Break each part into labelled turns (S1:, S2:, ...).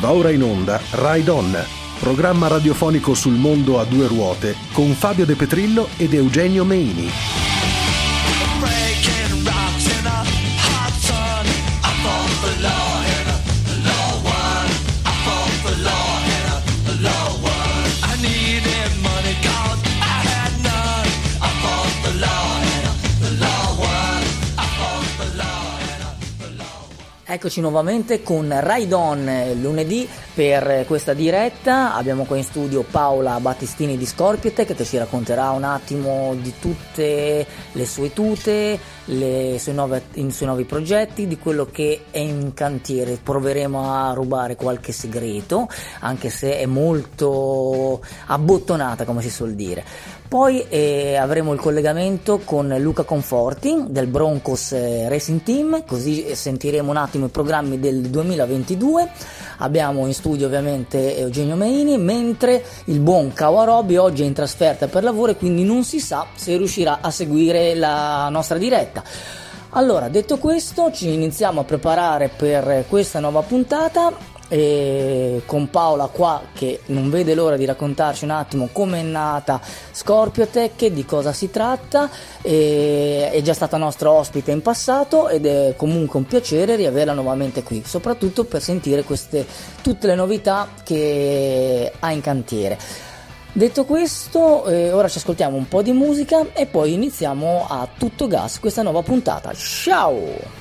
S1: Va ora in onda Ride On, programma radiofonico sul mondo a due ruote con Fabio De Petrillo ed Eugenio Meini.
S2: Eccoci nuovamente con Ride On lunedì per questa diretta. Abbiamo qua in studio Paola Battistini di Scorpiotech che ci racconterà un attimo di tutte le sue tute, i suoi nuovi progetti, di quello che è in cantiere. Proveremo a rubare qualche segreto, anche se è molto abbottonata, come si suol dire. Poi avremo il collegamento con Luca Conforti del Broncos Racing Team, così sentiremo un attimo i programmi del 2022. Abbiamo in studio ovviamente Eugenio Meini, mentre il buon Kawarobi oggi è in trasferta per lavoro e quindi non si sa se riuscirà a seguire la nostra diretta. Allora, detto questo, ci iniziamo a preparare per questa nuova puntata. E con Paola qua che non vede l'ora di raccontarci un attimo come è nata Scorpiotech, di cosa si tratta, è già stata nostra ospite in passato ed è comunque un piacere riaverla nuovamente qui, soprattutto per sentire tutte le novità che ha in cantiere. Detto questo, ora ci ascoltiamo un po' di musica e poi iniziamo a tutto gas questa nuova puntata. Ciao!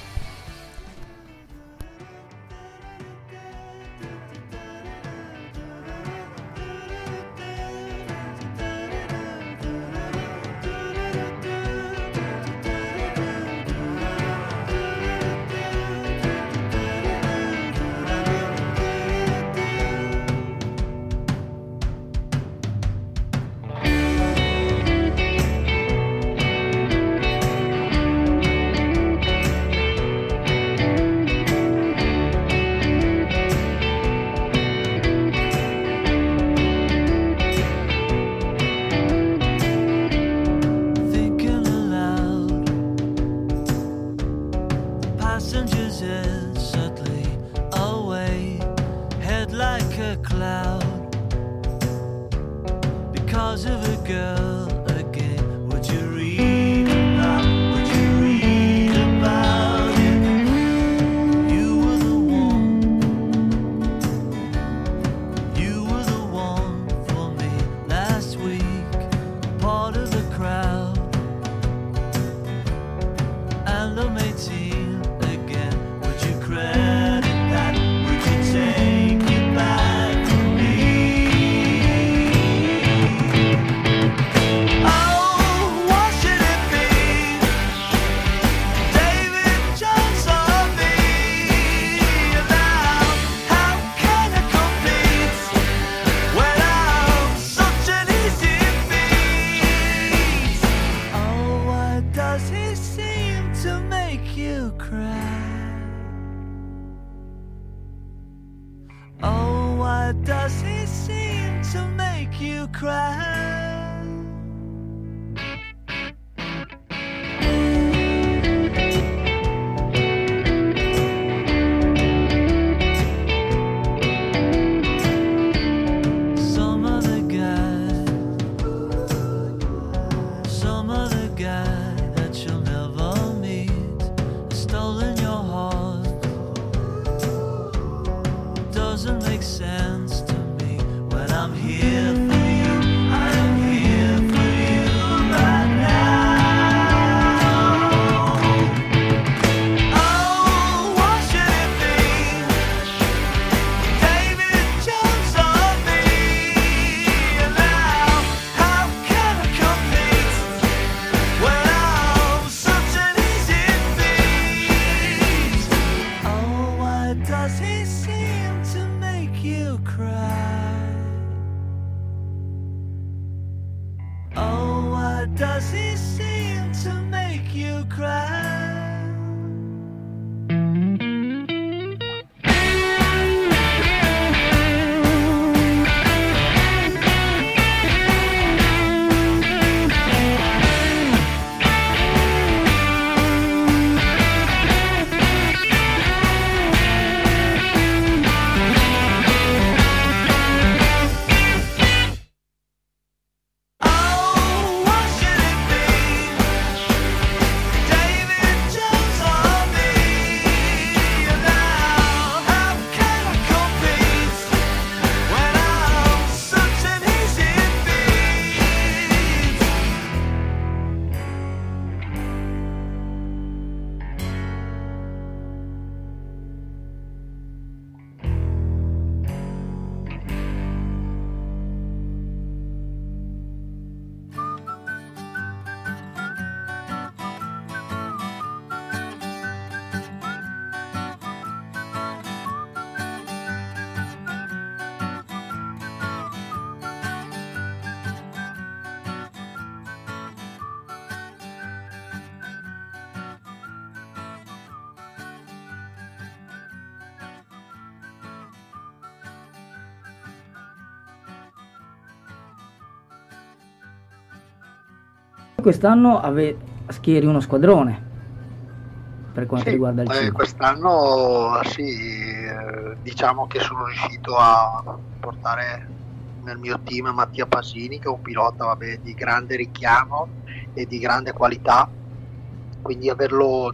S2: Quest'anno schieri uno squadrone per quanto riguarda il CIV.
S3: Quest'anno diciamo che sono riuscito a portare nel mio team Mattia Pasini, che è un pilota di grande richiamo e di grande qualità, quindi averlo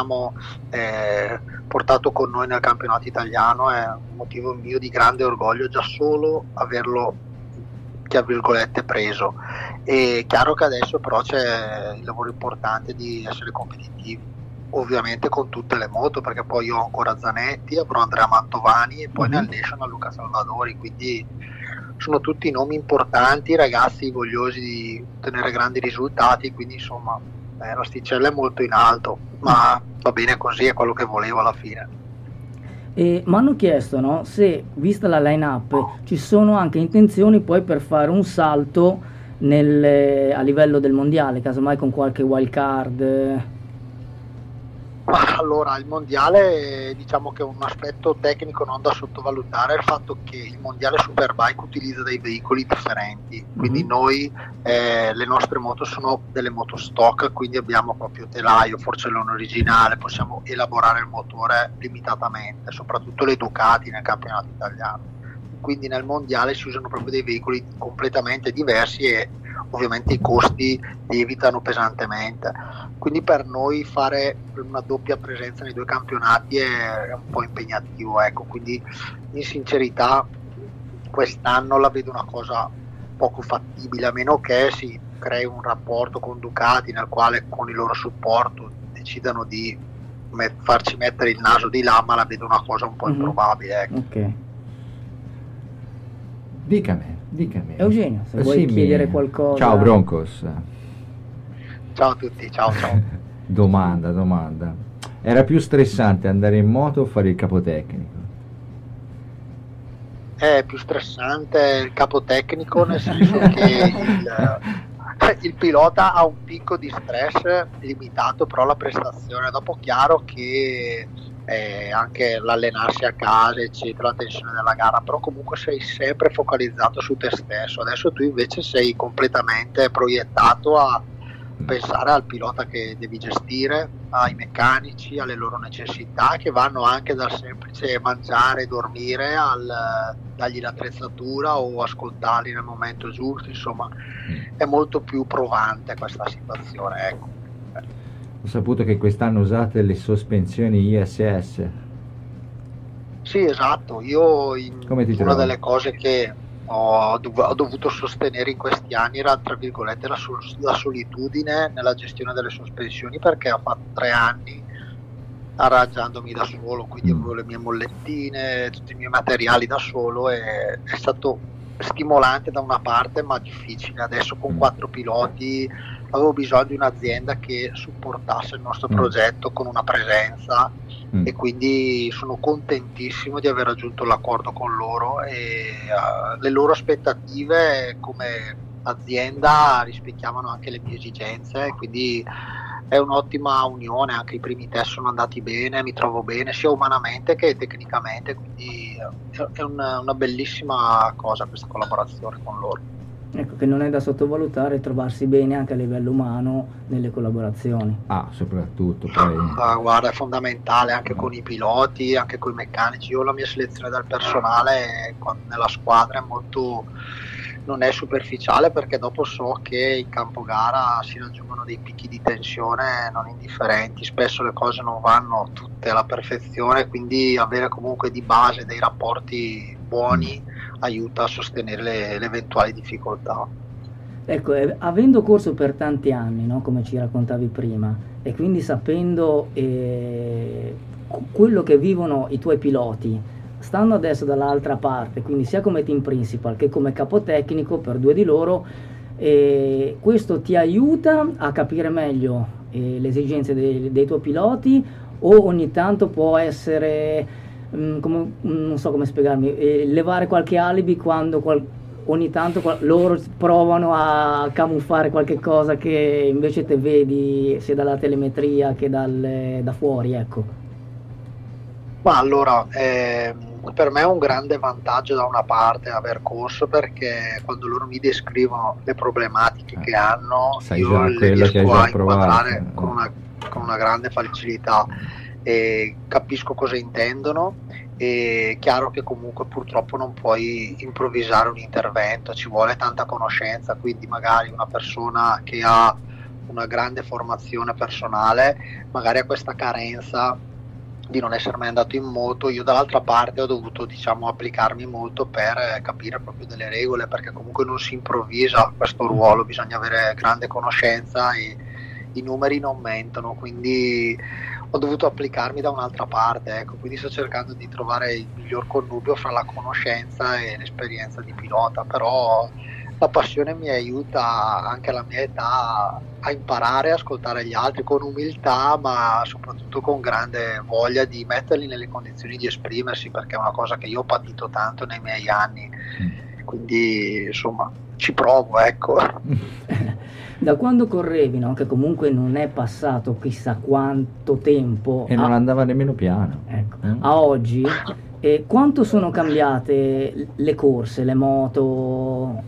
S3: portato con noi nel campionato italiano è un motivo mio di grande orgoglio, già solo averlo tra virgolette preso. È chiaro che adesso però c'è il lavoro importante di essere competitivi, ovviamente con tutte le moto, perché poi io ho ancora Zanetti, avrò Andrea Mantovani e poi nel National Luca Salvadori, quindi sono tutti nomi importanti, ragazzi vogliosi di ottenere grandi risultati, quindi insomma l'asticella è molto in alto, ma va bene così, è quello che volevo alla fine.
S2: E mi hanno chiesto, no, se vista la line-up ci sono anche intenzioni poi per fare un salto a livello del mondiale, casomai con qualche wild card.
S3: Ma allora, il mondiale diciamo che è un aspetto tecnico non da sottovalutare, il fatto che il mondiale Superbike utilizza dei veicoli differenti, quindi noi le nostre moto sono delle moto stock, quindi abbiamo proprio telaio, forcellone originale, possiamo elaborare il motore limitatamente, soprattutto le Ducati nel campionato italiano, quindi nel mondiale si usano proprio dei veicoli completamente diversi e ovviamente i costi lievitano pesantemente, quindi per noi fare una doppia presenza nei due campionati è un po' impegnativo, ecco, quindi in sincerità quest'anno la vedo una cosa poco fattibile, a meno che si crei un rapporto con Ducati nel quale con il loro supporto decidano di farci mettere il naso di là, ma la vedo una cosa un po' improbabile, ecco.
S2: Okay.
S4: Dica me.
S2: Eugenio, se vuoi chiedere qualcosa.
S4: Ciao Broncos.
S3: Ciao a tutti, ciao.
S4: Domanda. Era più stressante andare in moto o fare il capotecnico?
S3: È più stressante il capotecnico, nel senso che il pilota ha un picco di stress limitato, però la prestazione dopo, chiaro che anche l'allenarsi a casa eccetera, la tensione della gara, però comunque sei sempre focalizzato su te stesso. Adesso tu invece sei completamente proiettato a pensare al pilota che devi gestire, ai meccanici, alle loro necessità, che vanno anche dal semplice mangiare e dormire al dargli l'attrezzatura o ascoltarli nel momento giusto, insomma è molto più provante questa situazione, ecco.
S4: Ho saputo che quest'anno usate le sospensioni ISS.
S3: Sì, esatto, io una delle cose che ho dovuto sostenere in questi anni era, tra virgolette, la solitudine nella gestione delle sospensioni, perché ho fatto 3 anni arrangiandomi da solo, quindi avevo le mie mollettine, tutti i miei materiali da solo, e è stato stimolante da una parte ma difficile. Adesso con 4 piloti avevo bisogno di un'azienda che supportasse il nostro progetto con una presenza e quindi sono contentissimo di aver raggiunto l'accordo con loro e le loro aspettative come azienda rispecchiavano anche le mie esigenze, quindi è un'ottima unione, anche i primi test sono andati bene, mi trovo bene sia umanamente che tecnicamente, quindi è una bellissima cosa questa collaborazione con loro.
S2: Ecco, che non è da sottovalutare trovarsi bene anche a livello umano nelle collaborazioni.
S4: Soprattutto poi.
S3: Guarda, è fondamentale anche con i piloti, anche con i meccanici. Io la mia selezione del personale nella squadra non è superficiale, perché dopo so che in campo gara si raggiungono dei picchi di tensione non indifferenti, spesso le cose non vanno tutte alla perfezione, quindi avere comunque di base dei rapporti buoni aiuta a sostenere le eventuali difficoltà.
S2: Ecco, avendo corso per tanti anni, no, come ci raccontavi prima, e quindi sapendo quello che vivono i tuoi piloti, stando adesso dall'altra parte, quindi sia come team principal che come capotecnico per 2 di loro, questo ti aiuta a capire meglio le esigenze dei tuoi piloti, o ogni tanto può essere non so come spiegarmi, levare qualche alibi quando ogni tanto loro provano a camuffare qualche cosa che invece te vedi sia dalla telemetria che da fuori, ecco.
S3: Ma allora per me è un grande vantaggio da una parte aver corso, perché quando loro mi descrivono le problematiche che hanno, io le riesco a inquadrare con una grande facilità e capisco cosa intendono. È chiaro che comunque purtroppo non puoi improvvisare un intervento, ci vuole tanta conoscenza, quindi magari una persona che ha una grande formazione personale magari ha questa carenza di non essere mai andato in moto. Io dall'altra parte ho dovuto applicarmi molto per capire proprio delle regole, perché comunque non si improvvisa questo ruolo, bisogna avere grande conoscenza e i numeri non mentono, quindi ho dovuto applicarmi da un'altra parte, ecco. Quindi sto cercando di trovare il miglior connubio fra la conoscenza e l'esperienza di pilota, però la passione mi aiuta anche alla mia età a imparare, a ascoltare gli altri con umiltà, ma soprattutto con grande voglia di metterli nelle condizioni di esprimersi, perché è una cosa che io ho patito tanto nei miei anni, quindi insomma ci provo, ecco.
S2: Da quando correvi, no? Che comunque non è passato chissà quanto tempo
S4: e non andava nemmeno piano,
S2: ecco, a oggi, quanto sono cambiate le corse, le moto?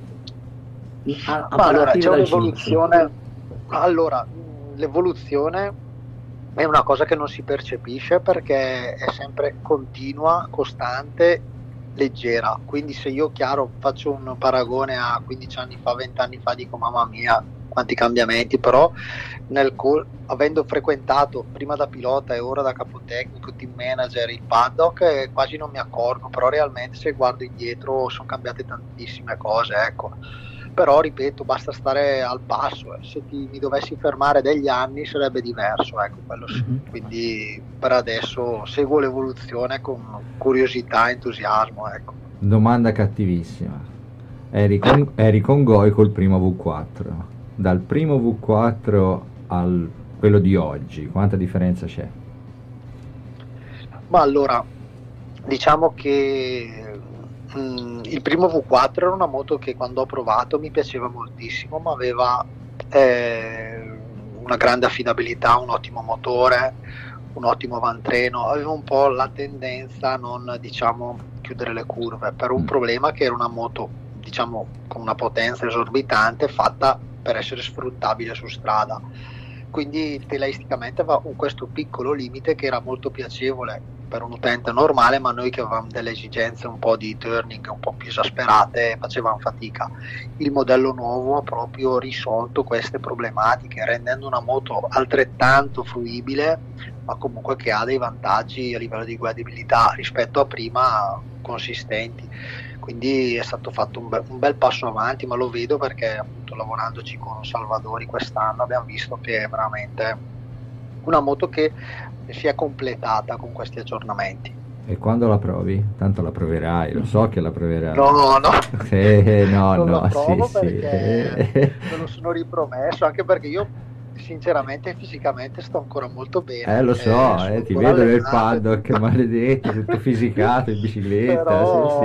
S3: Allora, c'è un'evoluzione. Allora, l'evoluzione è una cosa che non si percepisce, perché è sempre continua, costante, leggera. Quindi se io, chiaro, faccio un paragone a 15 anni fa, 20 anni fa, dico mamma mia quanti cambiamenti, però avendo frequentato prima da pilota e ora da capotecnico, team manager, il paddock, quasi non mi accorgo, però realmente se guardo indietro sono cambiate tantissime cose, ecco. Però ripeto, basta stare al passo, se mi dovessi fermare degli anni sarebbe diverso, ecco, quello sì. Quindi per adesso seguo l'evoluzione con curiosità e entusiasmo, ecco.
S4: Domanda cattivissima, eri con Goi col primo V4, dal primo V4 al quello di oggi, quanta differenza c'è?
S3: Ma allora, diciamo che il primo V4 era una moto che quando ho provato mi piaceva moltissimo, ma aveva una grande affidabilità, un ottimo motore, un ottimo avantreno, aveva un po' la tendenza a non chiudere le curve, per un problema che era una moto con una potenza esorbitante, fatta per essere sfruttabile su strada, quindi telaisticamente aveva questo piccolo limite che era molto piacevole per un utente normale, ma noi che avevamo delle esigenze un po' di turning un po' più esasperate facevamo fatica. Il modello nuovo ha proprio risolto queste problematiche, rendendo una moto altrettanto fruibile, ma comunque che ha dei vantaggi a livello di guidabilità rispetto a prima consistenti. Quindi è stato fatto un bel passo avanti, ma lo vedo perché appunto lavorandoci con Salvadori quest'anno abbiamo visto che è veramente una moto che si è completata con questi aggiornamenti.
S4: E quando la provi? Tanto la proverai, lo so che la proverai.
S3: No.
S4: No,
S3: non la provo
S4: sì,
S3: perché
S4: sì.
S3: me lo sono ripromesso, anche perché io sinceramente fisicamente sto ancora molto bene.
S4: Lo so, ti vedo nel paddock, maledetto, tutto fisicato in bicicletta.
S3: Però,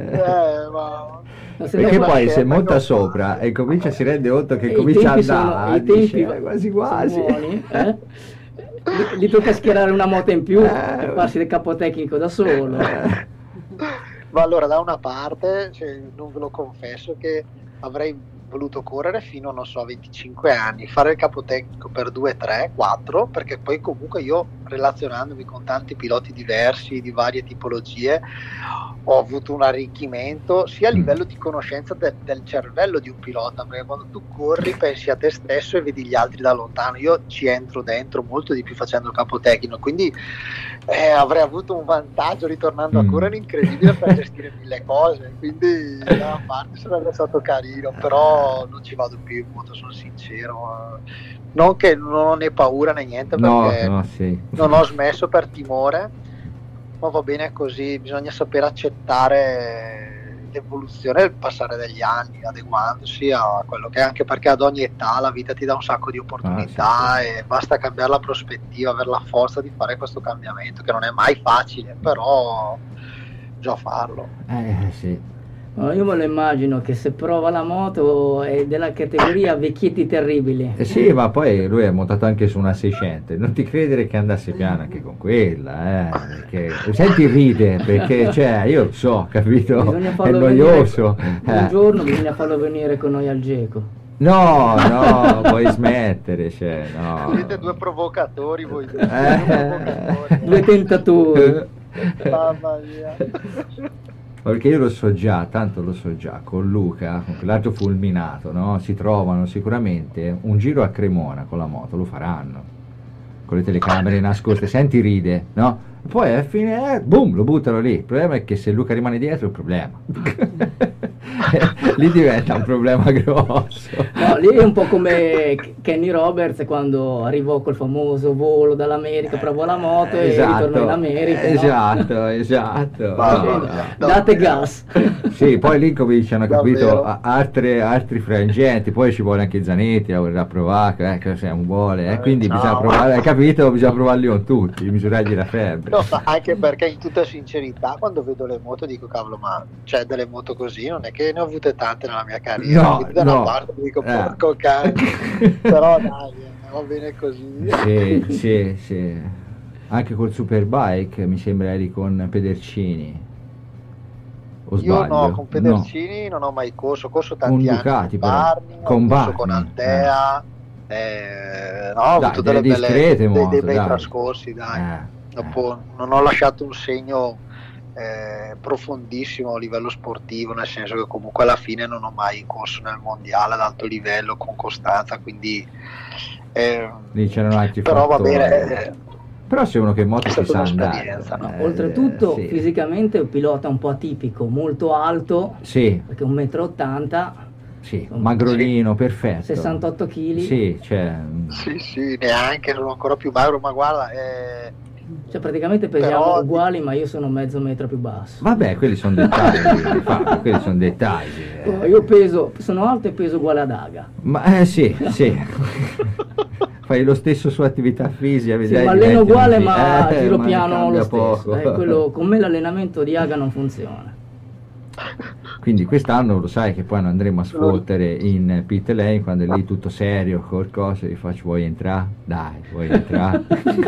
S4: perché poi se monta sopra e si rende conto che comincia a andare, dice quasi.
S2: Gli tocca schierare una moto in più e farsi il capotecnico da solo.
S3: Ma allora, da una parte, non ve lo confesso che avrei voluto correre fino a 25 anni, fare il capotecnico per 2, 3, 4, perché poi comunque io, relazionandomi con tanti piloti diversi di varie tipologie, ho avuto un arricchimento sia a livello di conoscenza del cervello di un pilota, perché quando tu corri pensi a te stesso e vedi gli altri da lontano. Io ci entro dentro molto di più facendo il capotecnico, quindi avrei avuto un vantaggio ritornando a correre incredibile per gestire 1000 cose, quindi da una parte sarebbe stato carino, però non ci vado più in moto, sono sincero. Non che non ho né paura né niente, perché
S4: sì.
S3: Non ho smesso per timore, ma va bene così, bisogna sapere accettare l'evoluzione e il passare degli anni, adeguandosi a quello che è, anche perché ad ogni età la vita ti dà un sacco di opportunità, sì. E basta cambiare la prospettiva, avere la forza di fare questo cambiamento, che non è mai facile, però bisogna farlo.
S4: Sì.
S2: No, io me lo immagino che se prova la moto è della categoria vecchietti terribili.
S4: Sì, ma poi lui è montato anche su una 600, non ti credere che andasse piano anche con quella, perché, senti ride, perché cioè, io lo so, capito, è noioso.
S2: Un giorno bisogna farlo venire con noi al Geco.
S4: No, vuoi smettere, cioè, no.
S3: Siete due provocatori voi.
S2: Due tentatori.
S3: Mamma mia.
S4: Perché io lo so già, con Luca, con quell'altro fulminato, no? Si trovano sicuramente un giro a Cremona con la moto, lo faranno, con le telecamere nascoste, senti ride, no? Poi alla fine, boom, lo buttano lì. Il problema è che se Luca rimane dietro è un problema. Lì diventa un problema grosso.
S2: No, lì è un po' come Kenny Roberts quando arrivò col famoso volo dall'America, provò la moto e ritornò in America.
S4: Esatto.
S2: Date gas.
S4: Sì, poi lì cominciano, capito, altri frangenti, poi ci vuole anche Zanetti a provare, che non vuole, quindi bisogna provare, hai capito? Bisogna provarli con tutti, misurargli la febbre.
S3: No, anche perché in tutta sincerità quando vedo le moto dico cavolo, ma cioè delle moto così non è che ne ho avute tante nella mia carriera, da una parte dico porco cane, però dai, va bene così.
S4: Sì. Anche col Superbike mi sembra eri con Pedercini. O
S3: io no, con Pedercini non ho mai corso tanti
S4: con Ducati,
S3: anni con Barni, con Altea, ho avuto delle
S4: discrete
S3: belle,
S4: moto,
S3: dei bei trascorsi, dai. Dopo non ho lasciato un segno profondissimo a livello sportivo, nel senso che comunque alla fine non ho mai corso nel mondiale ad alto livello con costanza, quindi
S4: lì c'erano altri
S3: però
S4: fattori.
S3: Va bene,
S4: però sei uno che in moto si sa andare,
S2: no? Oltretutto
S4: sì.
S2: Fisicamente è un pilota un po' atipico, molto alto,
S4: sì,
S2: perché 1,80 m,
S4: sì, magrolino, perfetto,
S2: 68 kg,
S4: sì,
S3: sì, neanche, sono ancora più magro, ma guarda,
S2: cioè praticamente pesiamo uguali, ma io sono mezzo metro più basso.
S4: Vabbè, quelli sono dettagli, quelli sono dettagli.
S2: Io sono alto e peso uguale ad Aga.
S4: Ma sì. Fai lo stesso su attività fisica,
S2: sì, ma alleno uguale, ma giro piano lo stesso. Quello, con me l'allenamento di Aga non funziona.
S4: Quindi quest'anno lo sai che poi non andremo a sfottere in pit lane, quando è lì tutto serio, qualcosa, gli faccio vuoi entrare? Dai, vuoi entrare?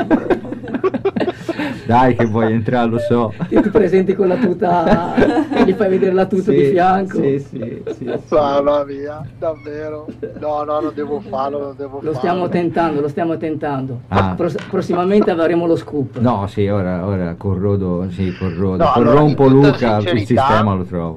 S4: Dai che vuoi entrare, lo so.
S2: Ti presenti con la tuta, gli fai vedere la tuta di fianco.
S4: Sì.
S3: Mamma mia, davvero. No, non devo farlo,
S2: Lo stiamo tentando. Prossimamente avremo lo scoop.
S4: No, sì, ora corrodo. No, corrompo Luca, il sistema lo trovo.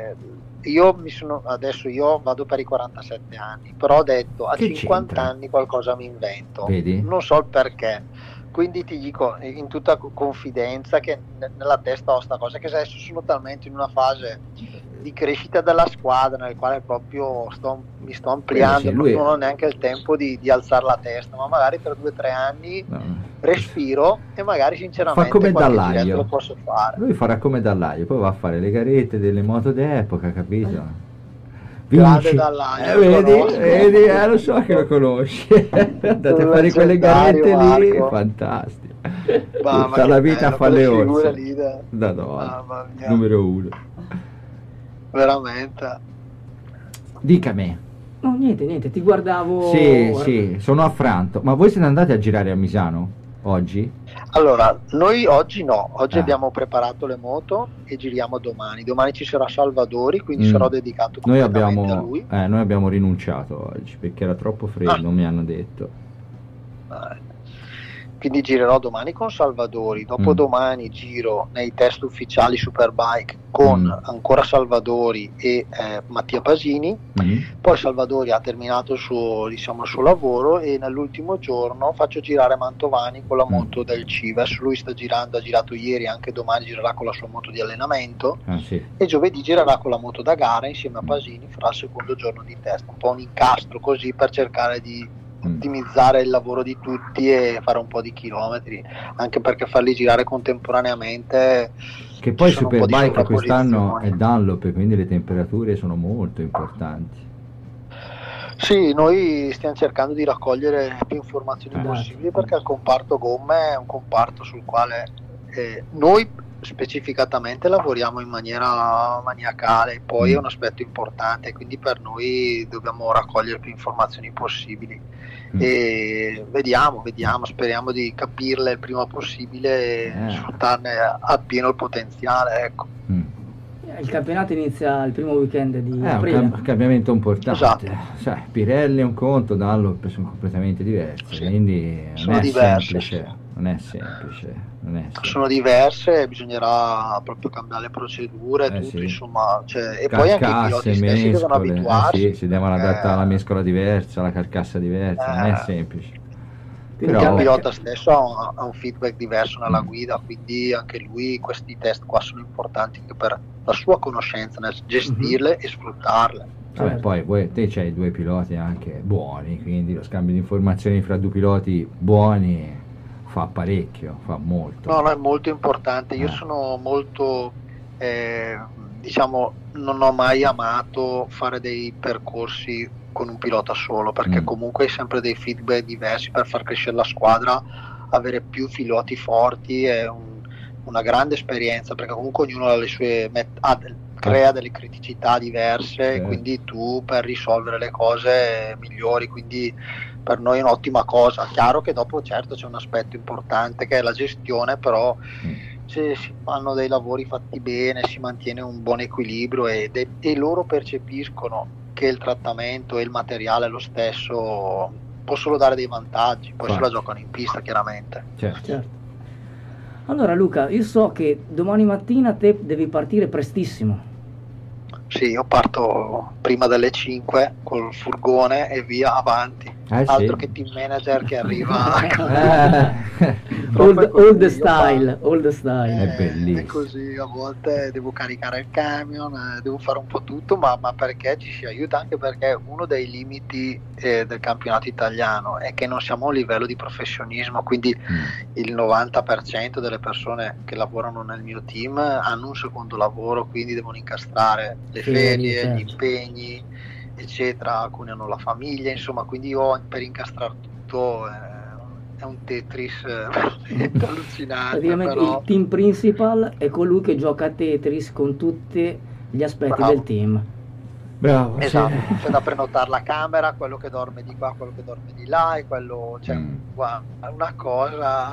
S3: Io vado per i 47 anni, però ho detto a
S4: che
S3: 50
S4: c'entra?
S3: anni qualcosa mi invento.
S4: Vedi?
S3: Non so il perché. Quindi ti dico in tutta confidenza che nella testa ho sta cosa, che adesso sono talmente in una fase di crescita della squadra nel quale proprio mi sto ampliando,
S4: sì,
S3: non ho neanche il tempo di alzare la testa, ma magari per 2 o 3 anni respiro e magari sinceramente
S4: fa come Dallaio,
S3: lo posso fare.
S4: Lui farà come Dallaio, poi va a fare le garette delle moto d'epoca, capito?
S3: Grande Dallaio,
S4: vedi, lo so che lo conosci. Andate a fare quelle garette lì, fantastico. Tutta la vita a fare le orse. Numero 1.
S3: Veramente.
S4: Dica me.
S2: No, niente, ti guardavo.
S4: Sì, sono affranto. Ma voi siete andati a girare a Misano oggi?
S3: Allora, noi oggi no, abbiamo preparato le moto e giriamo domani. Domani ci sarà Salvadori, quindi sarò dedicato completamente a lui.
S4: Noi abbiamo rinunciato oggi perché era troppo freddo, mi hanno detto.
S3: Quindi girerò domani con Salvadori, dopodomani giro nei test ufficiali Superbike con ancora Salvadori e Mattia Pasini. Poi Salvadori ha terminato il suo lavoro e nell'ultimo giorno faccio girare Mantovani con la moto del Cives. Lui ha girato ieri, anche domani girerà con la sua moto di allenamento e giovedì girerà con la moto da gara insieme a Pasini, farà il secondo giorno di test, un po' un incastro così per cercare di ottimizzare il lavoro di tutti e fare un po' di chilometri, anche perché farli girare contemporaneamente,
S4: che poi Superbike quest'anno è Dunlop, quindi le temperature sono molto importanti.
S3: Sì, noi stiamo cercando di raccogliere più informazioni possibili, perché il comparto gomme è un comparto sul quale noi specificatamente lavoriamo in maniera maniacale, poi è un aspetto importante, quindi per noi dobbiamo raccogliere più informazioni possibili e vediamo, speriamo di capirle il prima possibile e sfruttarne appieno il potenziale, ecco.
S2: Il campionato inizia il primo weekend di aprile.
S4: Un cambiamento importante.
S3: Esatto.
S4: Sai, Pirelli è un conto, Dunlop sono completamente diversi, quindi non è semplice.
S3: Sono diverse, bisognerà proprio cambiare le procedure, tutto, sì. Insomma, e poi anche i piloti stessi devono abituarsi.
S4: Si devono adattare alla mescola diversa, alla carcassa diversa, non è semplice.
S3: Però il pilota stesso ha un feedback diverso nella guida, quindi anche lui, questi test qua sono importanti anche per la sua conoscenza nel gestirle e sfruttarle.
S4: Poi te c'hai 2 piloti anche buoni, quindi lo scambio di informazioni fra 2 piloti buoni fa parecchio, fa molto.
S3: No, è molto importante. Io sono molto, non ho mai amato fare dei percorsi con un pilota solo, perché comunque hai sempre dei feedback diversi per far crescere la squadra. Avere più piloti forti è una grande esperienza, perché comunque ognuno ha le sue crea delle criticità diverse, e quindi tu per risolvere le cose migliori, quindi per noi è un'ottima cosa. Chiaro che dopo certo c'è un aspetto importante che è la gestione, però se si fanno dei lavori fatti bene, si mantiene un buon equilibrio e loro percepiscono che il trattamento e il materiale è lo stesso, possono dare dei vantaggi, poi se la giocano in pista chiaramente.
S2: Certo. Allora Luca, io so che domani mattina te devi partire prestissimo.
S3: Sì, io parto prima delle 5 col furgone e via avanti. Altro che team manager che arriva
S2: old style.
S4: È bellissimo.
S3: È così, a volte devo caricare il camion, devo fare un po' tutto, ma perché ci si aiuta, anche perché uno dei limiti del campionato italiano è che non siamo a un livello di professionismo, quindi il 90% delle persone che lavorano nel mio team hanno un secondo lavoro, quindi devono incastrare le ferie, gli impegni, eccetera, alcuni hanno la famiglia, insomma, quindi io per incastrare tutto è un Tetris allucinante.
S2: Praticamente
S3: però
S2: il team principal è colui che gioca a Tetris con tutti gli aspetti del team.
S4: Bravo,
S3: esatto, c'è da prenotare la camera, quello che dorme di qua, quello che dorme di là, e quello, guarda, è una cosa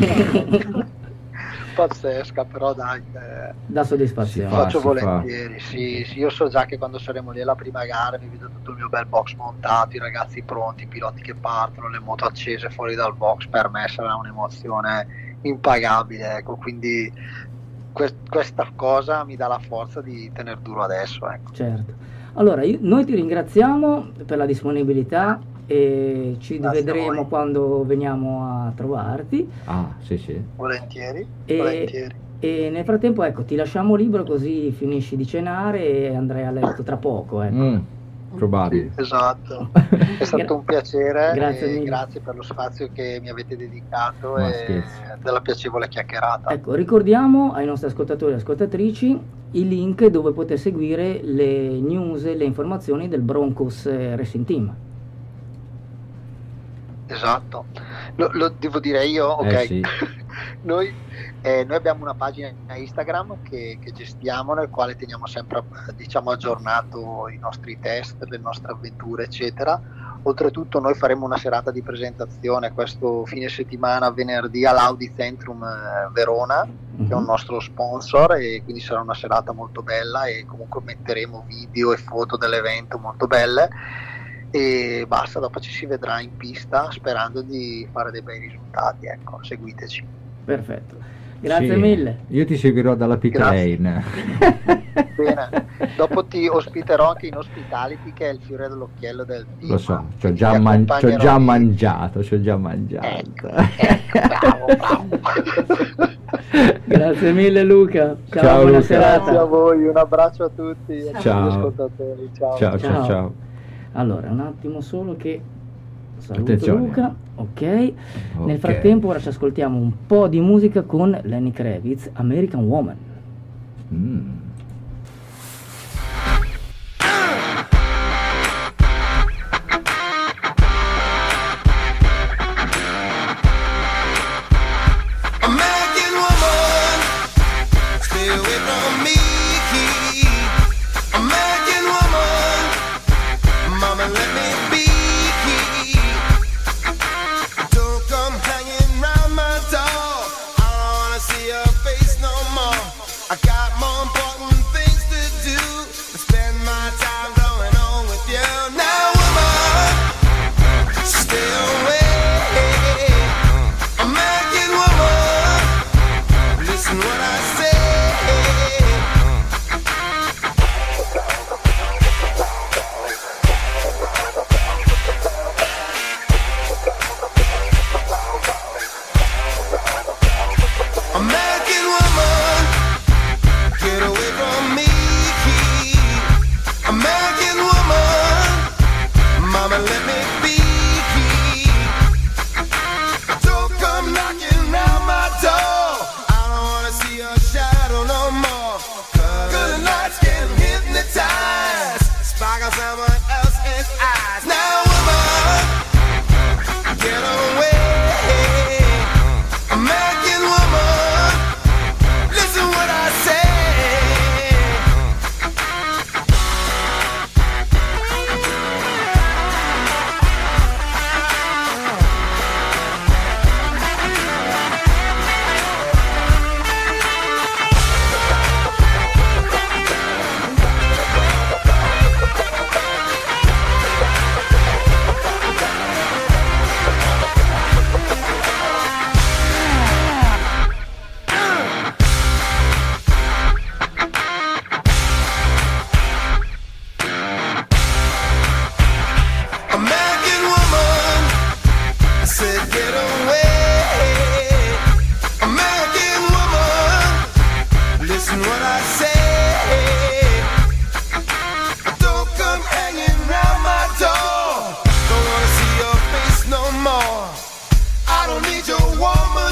S3: pazzesca, però dai,
S2: da soddisfazione.
S3: Faccio volentieri, sì, io so già che quando saremo lì alla prima gara mi vedo tutto il mio bel box montato, i ragazzi pronti, i piloti che partono, le moto accese fuori dal box. Per me sarà un'emozione impagabile, ecco, quindi questa cosa mi dà la forza di tener duro adesso, ecco.
S2: Certo. Allora, noi ti ringraziamo per la disponibilità e ci vedremo quando veniamo a trovarti.
S4: Sì.
S3: Volentieri.
S2: E nel frattempo, ecco, ti lasciamo libero, così finisci di cenare e andrai a letto tra poco, ecco.
S4: Probabile.
S3: Sì, esatto. È stato un piacere. Grazie per lo spazio che mi avete dedicato e della piacevole chiacchierata.
S2: Ecco, ricordiamo ai nostri ascoltatori e ascoltatrici i link dove poter seguire le news e le informazioni del Broncos Racing Team.
S3: Esatto, lo devo dire io, ok.
S4: Sì.
S3: Noi abbiamo una pagina Instagram che gestiamo, nel quale teniamo sempre aggiornato i nostri test, le nostre avventure, eccetera. Oltretutto noi faremo una serata di presentazione questo fine settimana, venerdì, all'Audi Centrum Verona, che è un nostro sponsor, e quindi sarà una serata molto bella e comunque metteremo video e foto dell'evento molto belle. E basta, dopo ci si vedrà in pista, sperando di fare dei bei risultati, ecco, seguiteci.
S2: Perfetto, grazie mille.
S4: Io ti seguirò dalla pit lane.
S3: Bene, dopo ti ospiterò anche in Hospitality, che è il fiore dell'occhiello del team.
S4: Lo so, ci ho già mangiato.
S3: Ecco, bravo.
S2: Grazie mille Luca, ciao, buona serata.
S3: Grazie a voi, un abbraccio a tutti,
S4: ciao.
S3: Ascoltatori.
S4: Ciao.
S2: Allora, un attimo solo che saluto Luca. Ok. Nel frattempo ora ci ascoltiamo un po' di musica con Lenny Kravitz, American Woman.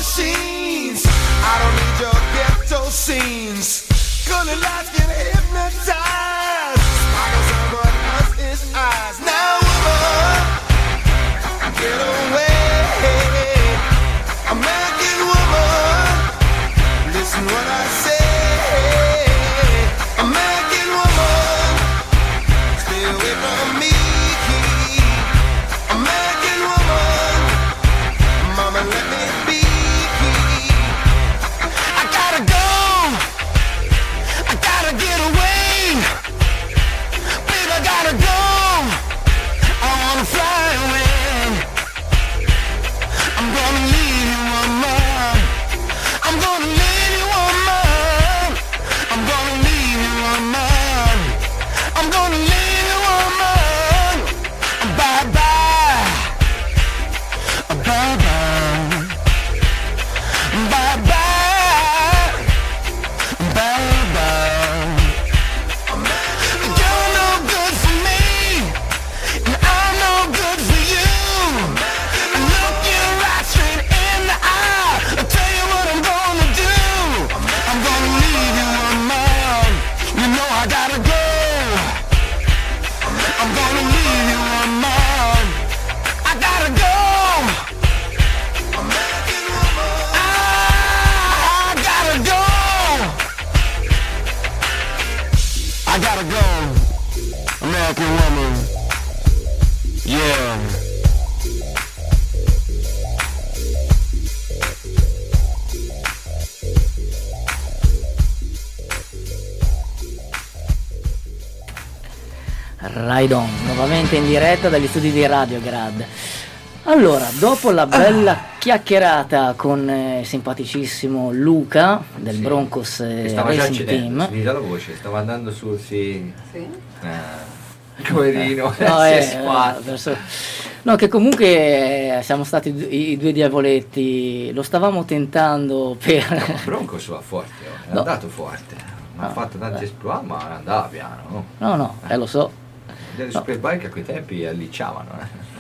S5: machines. I don't need your ghetto scenes. Gonna lights get hypnotized. Sparkles on my husband's eyes. Now woman, get away. American woman, listen what I say. American woman, stay away from me. American woman, mama let me be. I gotta go, I gotta get away. Babe, I gotta go, I wanna fly away. I'm gonna leave you, woman. I'm gonna leave you, woman. I'm gonna leave you, woman. I'm gonna leave you, woman. Bye bye. Bye bye. Bye bye. Bye bye. You're no good for me, and I'm no good for you. Look you right straight in the eye. I'll tell you what I'm gonna do. I'm gonna leave you alone. You know I gotta go. I'm gonna leave you alone. I gotta go. I gotta go. I gotta go. American woman. Yeah.
S2: Ride On, nuovamente in diretta dagli studi di Radiograd. Allora, dopo la bella chiacchierata con il simpaticissimo Luca del
S4: Sì.
S2: Broncos
S4: Che stava già
S2: Racing
S4: accedendo,
S2: Team.
S4: si dice la voce, stava andando sul sì.
S6: Sì.
S4: Poverino,
S2: No,
S4: S4.
S2: No, che comunque siamo stati i due diavoletti, lo stavamo tentando per...
S4: Broncos va forte, è
S2: No.
S4: andato forte, ma ha fatto tanti esploit, ma andava piano.
S2: No, lo so.
S4: Le Superbike a quei tempi allicciavano.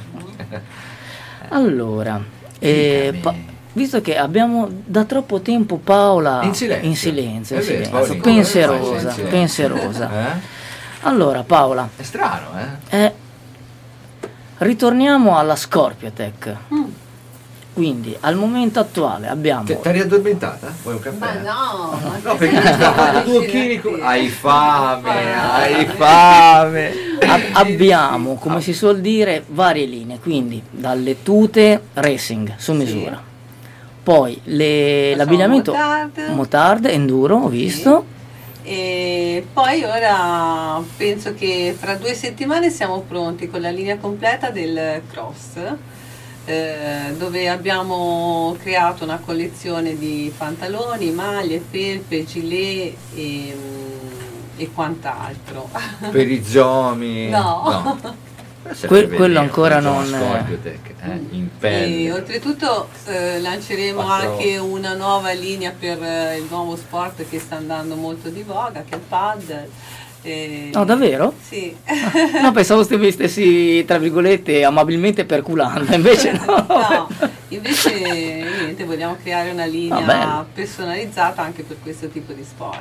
S2: Allora,
S4: Dicami.
S2: visto che abbiamo da troppo tempo Paola
S4: In silenzio.
S2: in silenzio,
S4: È vero, Paolino,
S2: pensierosa,
S4: in silenzio.
S2: pensierosa.
S4: Eh?
S2: Allora Paola,
S4: È strano, eh?
S2: ritorniamo alla Scorpiotech. Quindi al momento attuale abbiamo
S4: Ti eri addormentata? Vuoi un caffè?
S6: Ma no,
S4: No, perché mi sta facendo due chili. Hai fame, hai fame.
S2: abbiamo, come si suol dire, varie linee, quindi dalle tute racing su misura. Poi l'abbigliamento motard, enduro, ho visto.
S6: E poi ora penso che fra 2 settimane siamo pronti con la linea completa del cross, dove abbiamo creato una collezione di pantaloni, maglie, felpe, gilet e quant'altro.
S4: Per i zomi.
S6: No.
S2: Quello ancora non...
S4: Scorpiotech, in pelle.
S6: E oltretutto lanceremo anche una nuova linea per il nuovo sport che sta andando molto di voga, che è il paddle.
S2: No, davvero?
S6: Sì.
S2: No, pensavo mi stessi, tra virgolette, amabilmente perculando, invece no.
S6: No, invece niente, vogliamo creare una linea personalizzata anche per questo tipo di sport.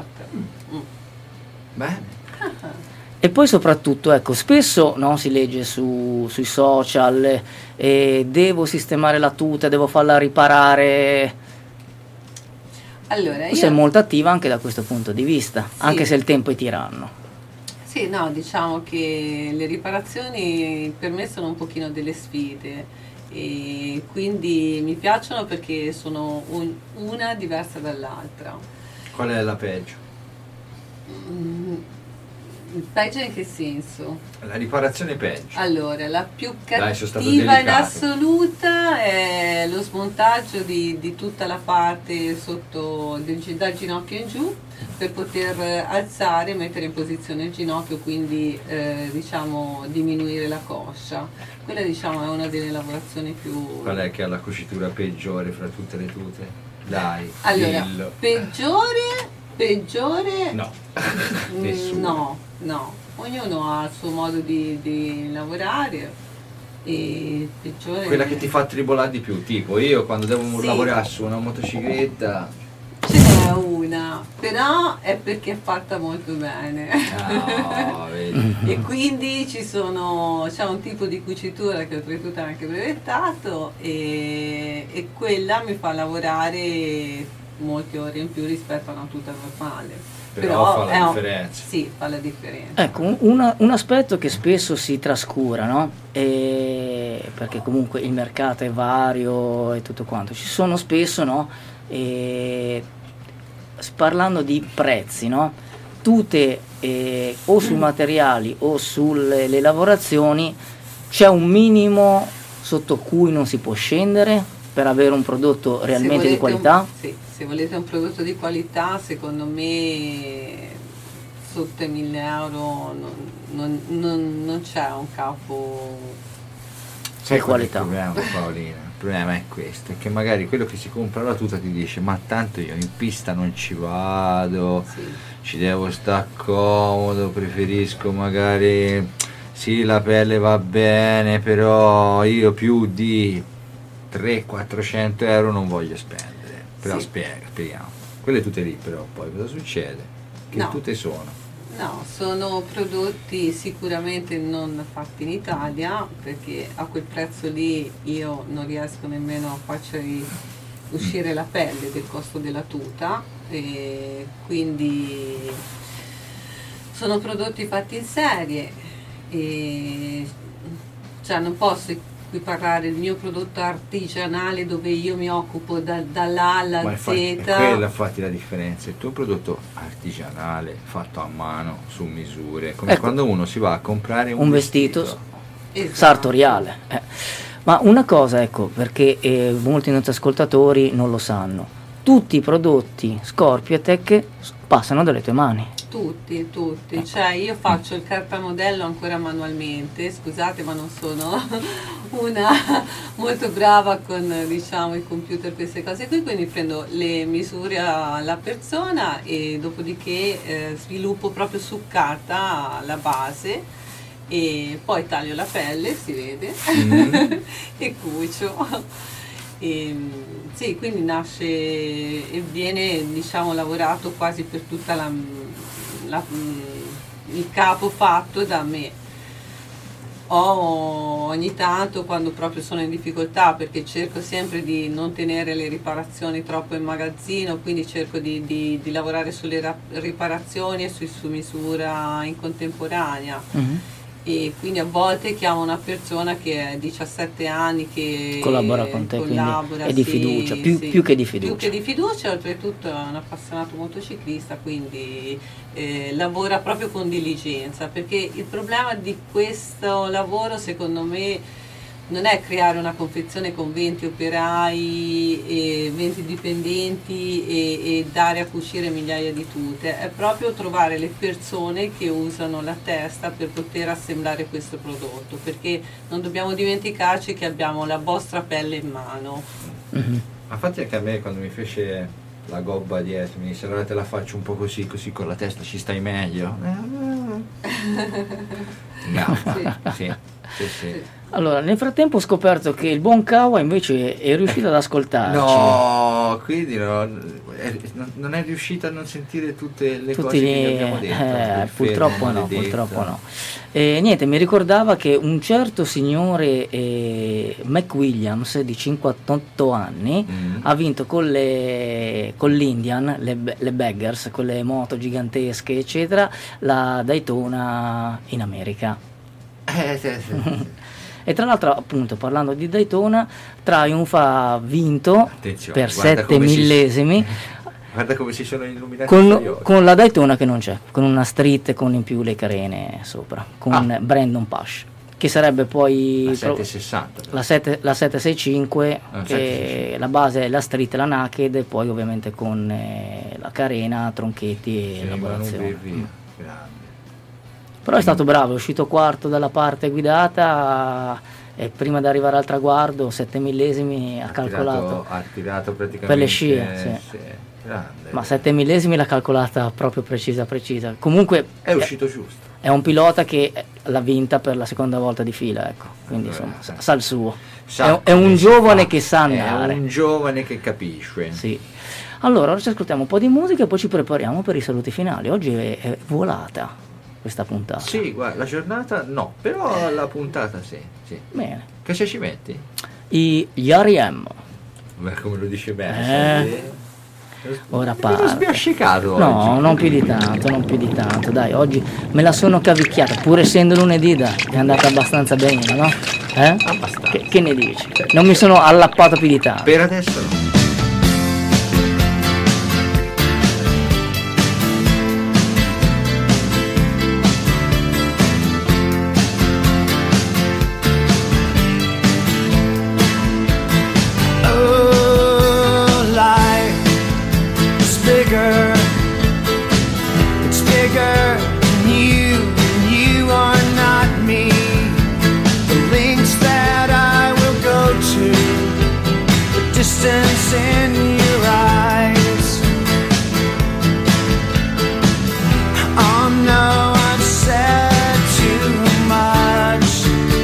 S4: Bene.
S2: E poi soprattutto, ecco, spesso si legge sui social, devo sistemare la tuta, devo farla riparare.
S6: Allora,
S2: Tu sei molto attiva anche da questo punto di vista,
S6: Sì.
S2: anche se il tempo è tiranno.
S6: Sì, no, diciamo che le riparazioni per me sono un pochino delle sfide e quindi mi piacciono perché sono una diversa dall'altra.
S4: Qual è la peggio?
S6: Peggio in che senso?
S4: La riparazione peggio.
S6: Allora, la più
S4: Dai, sono stato
S6: cattiva in
S4: delicato.
S6: assoluta è lo smontaggio di tutta la parte sotto dal ginocchio in giù per poter alzare e mettere in posizione il ginocchio, quindi diciamo diminuire la coscia. Quella diciamo è una delle lavorazioni più...
S4: Qual è che ha la cucitura peggiore fra tutte le tute? Dai,
S6: Allora,
S4: dillo.
S6: peggiore
S4: No. Nessuno.
S6: no, ognuno ha il suo modo di lavorare E il peggiore
S4: quella che ti fa tribolare di più, tipo io quando devo lavorare su una motocicletta.
S6: Ce n'è una, però è perché è fatta molto bene.
S4: Vedi.
S6: E quindi c'è un tipo di cucitura che oltretutto è anche brevettato e quella mi fa lavorare molte ore in più rispetto a una tuta normale.
S4: Però fa la differenza.
S6: Sì, fa la differenza.
S2: Ecco, un aspetto che spesso si trascura, no? Perché comunque il mercato è vario e tutto quanto. Ci sono spesso, no? Parlando di prezzi, no? Tutte o sui materiali o sulle lavorazioni c'è un minimo sotto cui non si può scendere per avere un prodotto realmente di qualità?
S6: Se volete un prodotto di qualità, secondo me sotto i 1.000 euro non c'è un capo
S4: Sai
S2: di qualità.
S4: Il problema, Paolina? Il problema è questo, è che magari quello che si compra la tuta ti dice ma tanto io in pista non ci vado, ci devo stare comodo, preferisco magari sì la pelle va bene, però io più di 300-400 euro non voglio spendere. Però spieghiamo. Quelle tute lì però poi cosa succede? Che tute sono?
S6: No, sono prodotti sicuramente non fatti in Italia, perché a quel prezzo lì io non riesco nemmeno a farci uscire la pelle del costo della tuta, e quindi sono prodotti fatti in serie e cioè non posso parlare del mio prodotto artigianale dove io mi occupo dall'A alla Z.
S4: È quella infatti la differenza, il tuo prodotto artigianale fatto a mano su misure, come quando uno si va a comprare un vestito.
S2: Sartoriale. Ma una cosa, ecco, perché molti nostri ascoltatori non lo sanno, tutti i prodotti Scorpiotech passano dalle tue mani.
S6: Tutti, cioè io faccio il cartamodello ancora manualmente, scusate ma non sono una molto brava con i computer, queste cose qui, quindi prendo le misure alla persona e dopodiché sviluppo proprio su carta la base e poi taglio la pelle, si vede, e cucio. Sì, quindi nasce e viene lavorato quasi per tutta il capo fatto da me. Ogni tanto quando proprio sono in difficoltà, perché cerco sempre di non tenere le riparazioni troppo in magazzino, quindi cerco di lavorare sulle riparazioni e su misura in contemporanea. E quindi a volte chiamo una persona che ha 17 anni che
S2: collabora con te, quindi è di fiducia, più che di fiducia.
S6: Più che di fiducia, oltretutto è un appassionato motociclista, quindi lavora proprio con diligenza, perché il problema di questo lavoro secondo me non è creare una confezione con 20 operai e 20 dipendenti e dare a cucire migliaia di tute, è proprio trovare le persone che usano la testa per poter assemblare questo prodotto, perché non dobbiamo dimenticarci che abbiamo la vostra pelle in mano.
S4: Ma infatti anche a me quando mi fece la gobba dietro mi disse allora te la faccio un po' così con la testa ci stai meglio. Sì.
S2: Allora, nel frattempo ho scoperto che il buon Kawa invece è riuscito ad ascoltarci.
S4: No, quindi non è riuscito a non sentire tutte le cose che gli abbiamo detto.
S2: Purtroppo no. Niente, mi ricordava che un certo signore McWilliams di 58 anni ha vinto con l'Indian, le Baggers, con le moto gigantesche eccetera, la Daytona in America.
S4: Sì.
S2: E tra l'altro, appunto, parlando di Daytona, Triumph ha vinto per 7 millesimi.
S4: Guarda come si sono illuminati
S2: con la Daytona che non c'è, con una street con in più le carene sopra, con Brandon Pash, che sarebbe poi
S4: la 760,
S2: la 765, che la base è la street e la naked, e poi ovviamente con la carena, tronchetti e lavorazione. Però è stato bravo, è uscito quarto dalla parte guidata e prima di arrivare al traguardo 7 millesimi ha calcolato.
S4: Ha tirato praticamente
S2: per le scie, sì.
S4: Grande.
S2: Ma 7 millesimi l'ha calcolata proprio precisa. Comunque
S4: è uscito giusto.
S2: è un pilota che l'ha vinta per la seconda volta di fila, ecco, quindi insomma sa il suo. È un giovane che sa andare.
S4: È un giovane che capisce.
S2: Sì. Allora, ora ci ascoltiamo un po' di musica e poi ci prepariamo per i saluti finali. Oggi è volata questa puntata.
S4: Sì, guarda, la giornata no, però la puntata sì.
S2: Bene.
S4: Che se ci metti?
S2: Gli R.E.M.
S4: Beh, come lo dice bene.
S2: Ora parla.
S4: Sbiascicato
S2: No,
S4: oggi.
S2: non più di tanto, dai, oggi me la sono cavicchiata, pur essendo lunedì, dai, è andata abbastanza bene, no?
S4: Abbastanza.
S2: Che ne dici? Non mi sono allappato più di tanto.
S4: Per adesso no.
S5: Distance in your eyes. Oh no, I've said too much.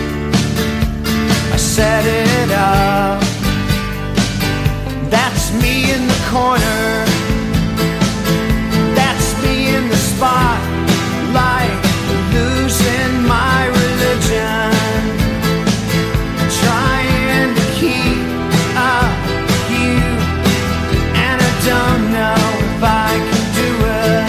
S5: I set it up. That's me in the corner. That's me in the spotlight, losing my religion. Trying to keep up. Don't know if I can do it.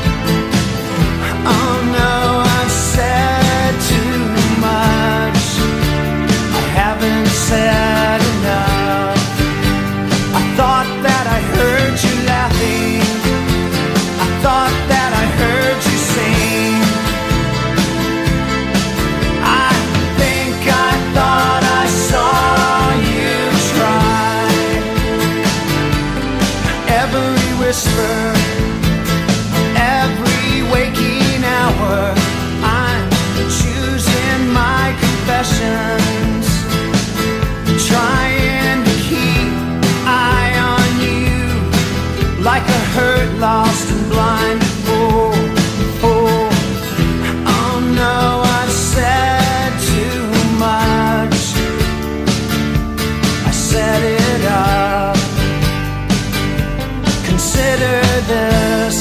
S5: Oh no, I've said too much. I haven't said enough. I thought that I heard you laughing. I thought that I heard you sing. I think I thought I saw you try. Every whisper, every waking hour, I'm choosing my confessions, trying to keep eye on you, like a hurt, lost and blind. Oh no, I've said too much. I set it up. Consider this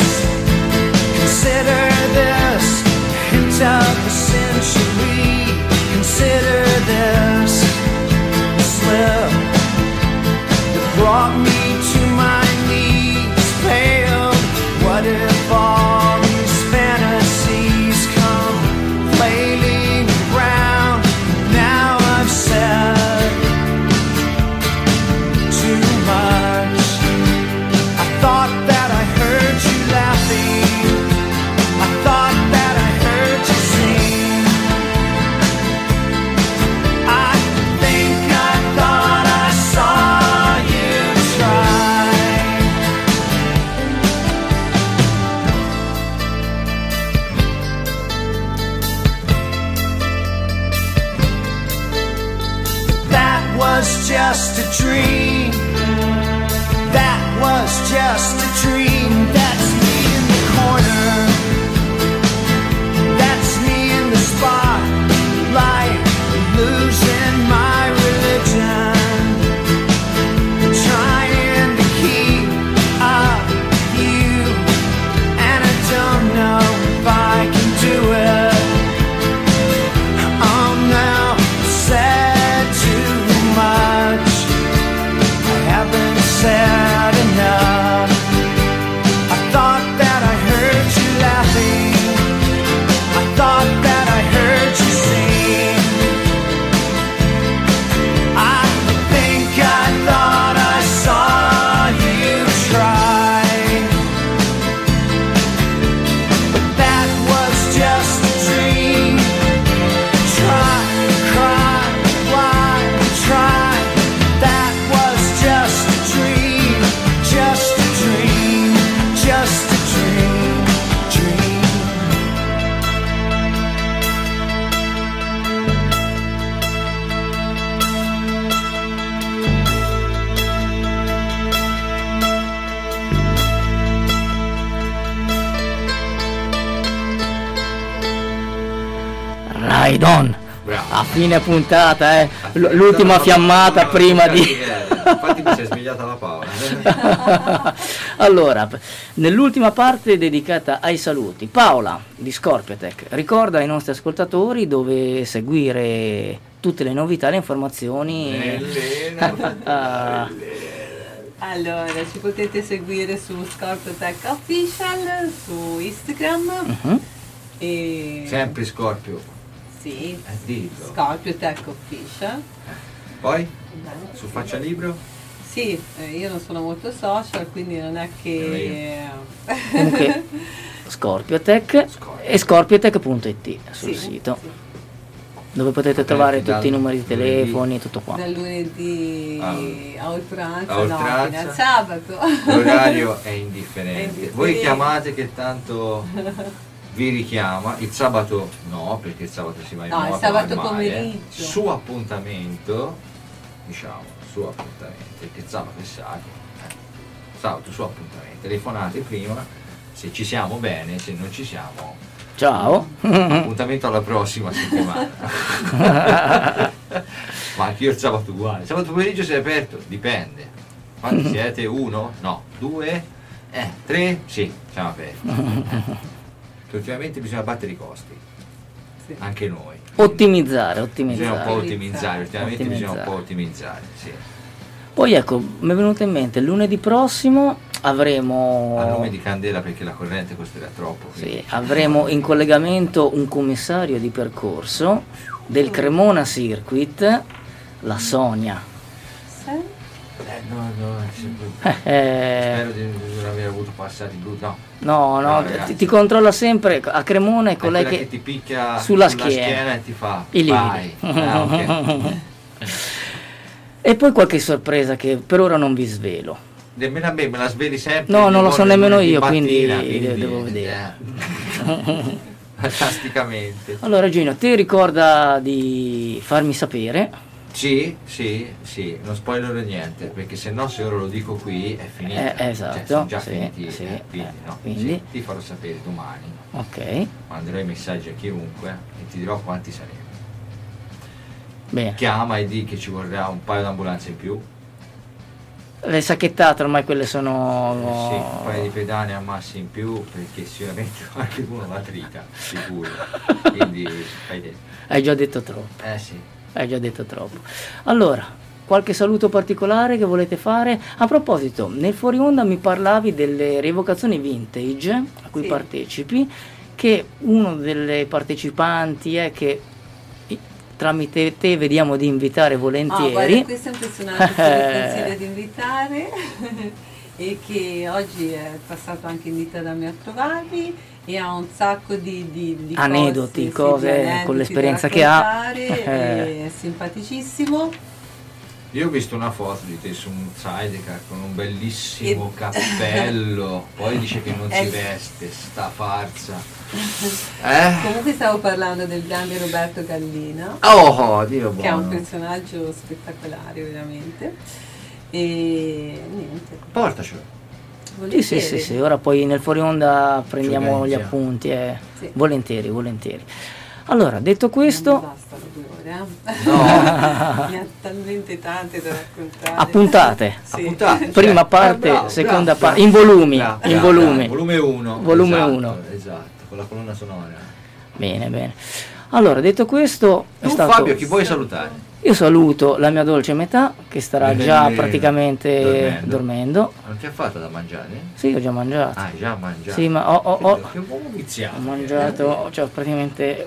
S5: hint of the century. Consider this slip that brought me to my knees, pale. What if all these fantasies come flailing around? Now I've said too much. Thought that I heard you laughing. I thought that I heard you sing. I think I thought I saw you try. That was just a dream. That was just a dream. That's me in the corner. That's me in the spotlight, losing my religion. Trying to keep up you, and I don't know if I can do it. Oh no, said too much. I haven't said enough. I thought that I heard you laugh.
S2: Raidon.
S4: Bravo.
S2: A fine puntata, l'ultima fiammata prima di...
S4: Infatti mi si è svegliata la Paola.
S2: Allora, nell'ultima parte dedicata ai saluti, Paola di Scorpiotech ricorda ai nostri ascoltatori dove seguire tutte le novità e le informazioni.
S6: Allora, ci potete seguire su Scorpiotech Official, su Instagram. E...
S4: Sempre Scorpio.
S6: Sì,
S4: Dillo.
S6: Scorpiotech Official.
S4: Poi? Su Faccia Libro?
S6: Sì, io non sono molto social, quindi non è che...
S2: Comunque, Scorpiotech e scorpiotech.it sul sito.
S6: Sì.
S2: Dove potete trovare tutti i numeri di telefoni e tutto qua.
S6: Dal lunedì a oltranza,
S4: a oltranza.
S6: no, fino al sabato.
S4: L'orario è indifferente. Voi chiamate che tanto vi richiama, il sabato no, perché il sabato si va in moto.
S6: No, il sabato
S4: ormai,
S6: pomeriggio.
S4: Su appuntamento, perché il sabato è sacro. Sabato su appuntamento, telefonate prima, se ci siamo bene, se non ci siamo...
S2: Ciao.
S4: Appuntamento alla prossima settimana. Ma anche io il sabato uguale. Sabato pomeriggio sei aperto? Dipende. Quanti siete? 1? No. 2? 3? Sì, siamo aperti. Ultimamente bisogna battere i costi.
S6: Sì.
S4: Anche noi.
S2: Ottimizzare.
S4: Bisogna un po' ottimizzare. Ultimamente bisogna un po' ottimizzare. Sì.
S2: Poi ecco, mi è venuto in mente, lunedì prossimo avremo...
S4: A nome di Candela, perché la corrente costerà troppo.
S2: Sì, avremo in collegamento un commissario di percorso del Cremona Circuit, la Sonia.
S4: Spero di non aver avuto passati brutti.
S2: No, ti controlla sempre a Cremona, è colei
S4: che ti picchia
S2: sulla schiena
S4: e ti fa
S2: i lividi.
S4: Okay.
S2: E poi qualche sorpresa che per ora non vi svelo.
S4: Nemmeno a me, me la sveli sempre.
S2: No, non lo so nemmeno io, quindi
S4: mattina,
S2: devo vedere.
S4: Fantasticamente.
S2: Allora Gino, ti ricorda di farmi sapere?
S4: Sì, non spoilerò niente, perché se no, se ora lo dico qui è finita.
S2: Esatto.
S4: Cioè, sono già finiti,
S2: quindi
S4: sì, ti farò sapere domani.
S2: Ok.
S4: Manderò i messaggi a chiunque e ti dirò quanti saremo.
S2: Bene.
S4: Chiama e di che ci vorrà un paio d'ambulanze in più.
S2: Le sacchettate ormai quelle sono...
S4: Sì, un paio di pedane a massi in più, perché sicuramente qualche uno la trica, sicuro. Quindi
S2: hai già detto troppo.
S4: Sì.
S2: Hai già detto troppo. Allora, qualche saluto particolare che volete fare? A proposito, nel fuori onda mi parlavi delle rievocazioni vintage a cui partecipi, che uno delle partecipanti è che tramite te vediamo di invitare volentieri.
S6: Guarda, questo è un personaggio che vi consiglio di invitare e che oggi è passato anche in vita da me a trovarvi e ha un sacco di
S2: aneddoti, cose con l'esperienza che ha.
S6: È simpaticissimo.
S4: Io ho visto una foto di te su un sidecar con un bellissimo cappello, poi dice che non si veste, sta farsa.
S6: Comunque stavo parlando del grande Roberto Gallina,
S4: Dio buono,
S6: che è un personaggio spettacolare veramente. E niente.
S4: Portacelo.
S2: Sì, ora poi nel fuori onda prendiamo gli appunti, volentieri. Allora, detto questo,
S6: non bastano 2 ore,
S4: No.
S6: Ne ha talmente tante da raccontare.
S2: a puntate. Prima parte,
S4: bravo,
S2: seconda
S4: bravo,
S2: parte, in volumi,
S4: volume 1, esatto, con la colonna sonora.
S2: Bene. Allora, detto questo, è stato...
S4: Fabio, chi vuoi salutare?
S2: Io saluto la mia dolce metà che starà già praticamente dormendo.
S4: Non ti ha fatto da mangiare?
S2: Sì, ho già mangiato.
S4: Hai già mangiato?
S2: Sì, ma ho
S4: Che uomo viziato.
S2: Ho mangiato, cioè praticamente...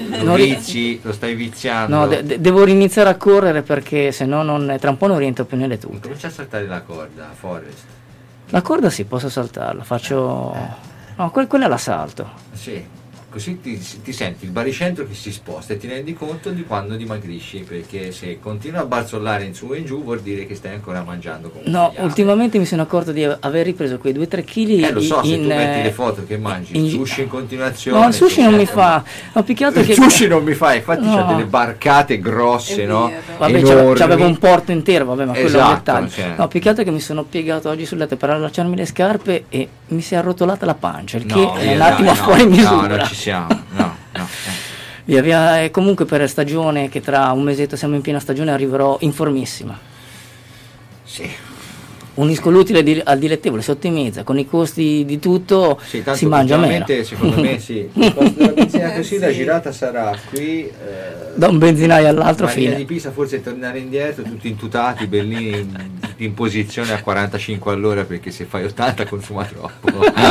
S4: Lo stai viziando.
S2: No, devo riniziare a correre perché se no tra un po' non rientro più nelle tute.
S4: Comincia a saltare la corda, Forrest.
S2: La corda sì, posso saltarla, faccio... No, quella la salto.
S4: Sì. Così ti senti il baricentro che si sposta e ti rendi conto di quando dimagrisci, perché se continua a barzellare in su e in giù vuol dire che stai ancora mangiando come
S2: ultimamente mi sono accorto di aver ripreso quei 2-3 kg.
S4: Lo so, se tu metti le foto che mangi il sushi in continuazione.
S2: No, il sushi non mi fa. Ho picchiato
S4: il sushi non mi fa, infatti c'ha delle barcate grosse, no?
S2: Vabbè, c'avevo un porto intero, vabbè, ma quello è un dettaglio.
S4: Cioè.
S2: No, picchiato che mi sono piegato oggi sul letto per allacciarmi le scarpe e mi si è arrotolata la pancia, il che è un attimo fuori misura.
S4: No, non ci siamo. No.
S2: Via via, e comunque per stagione, che tra un mesetto siamo in piena stagione, arriverò in formissima.
S4: Sì.
S2: Unisco l'utile al dilettevole, si ottimizza, con i costi di tutto
S4: sì, tanto
S2: si mangia meno.
S4: Secondo me sì, il costo della benzina così la girata sarà qui
S2: da un benzinaio all'altro,
S4: fine
S2: fine
S4: di Pisa, forse tornare indietro tutti intutati, bellini in posizione a 45 all'ora, perché se fai 80 consuma troppo.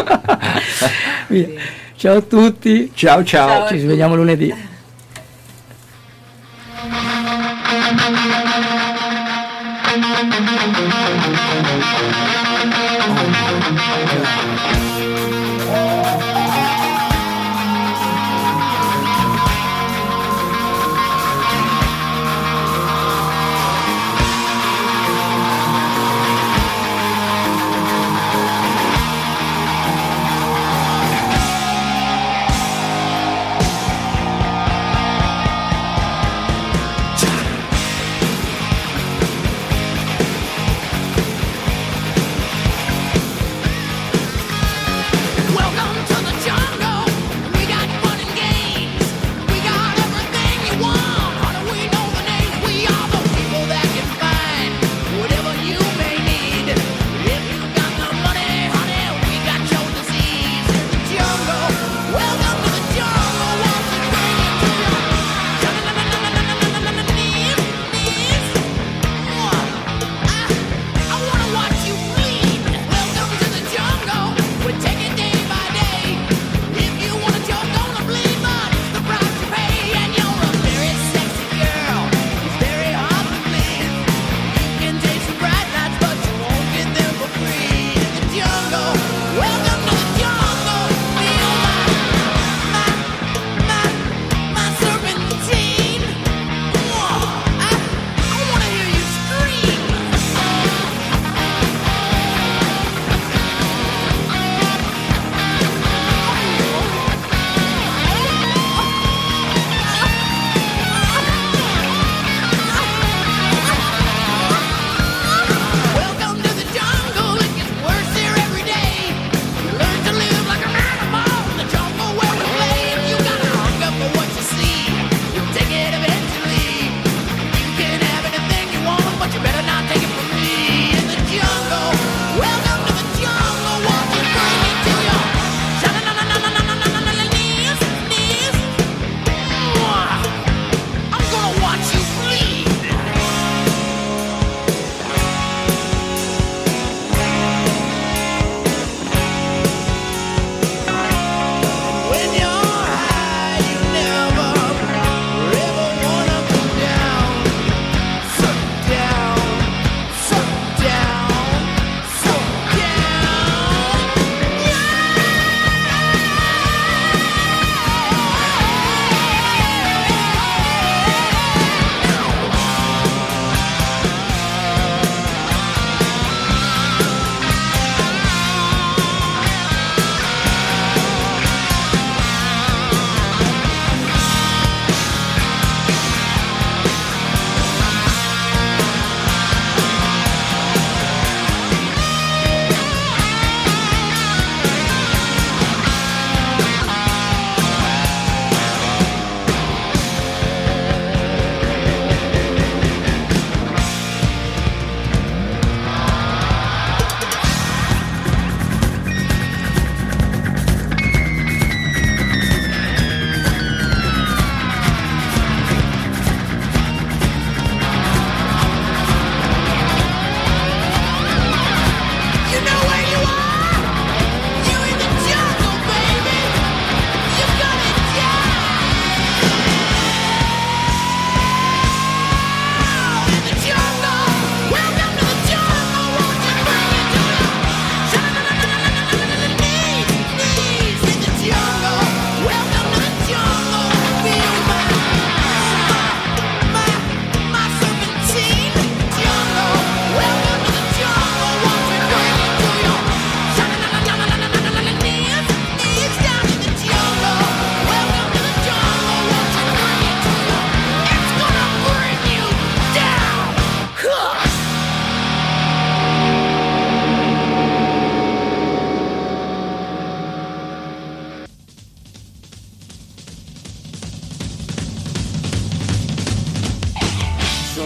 S2: Ciao a tutti,
S4: ciao,
S2: ci vediamo lunedì.
S5: Welcome to the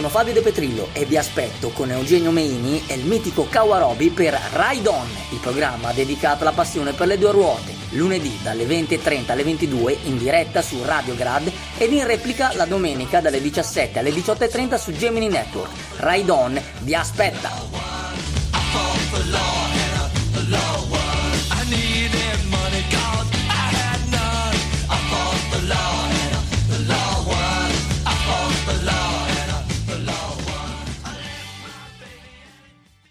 S2: Fabio De Petrillo e vi aspetto con Eugenio Meini e il mitico Kawarobi per Ride On, il programma dedicato alla passione per le due ruote, lunedì dalle 20:30 alle 22 in diretta su Radio Grad ed in replica la domenica dalle 17 alle 18:30 su Gemini Network. Ride On vi aspetta!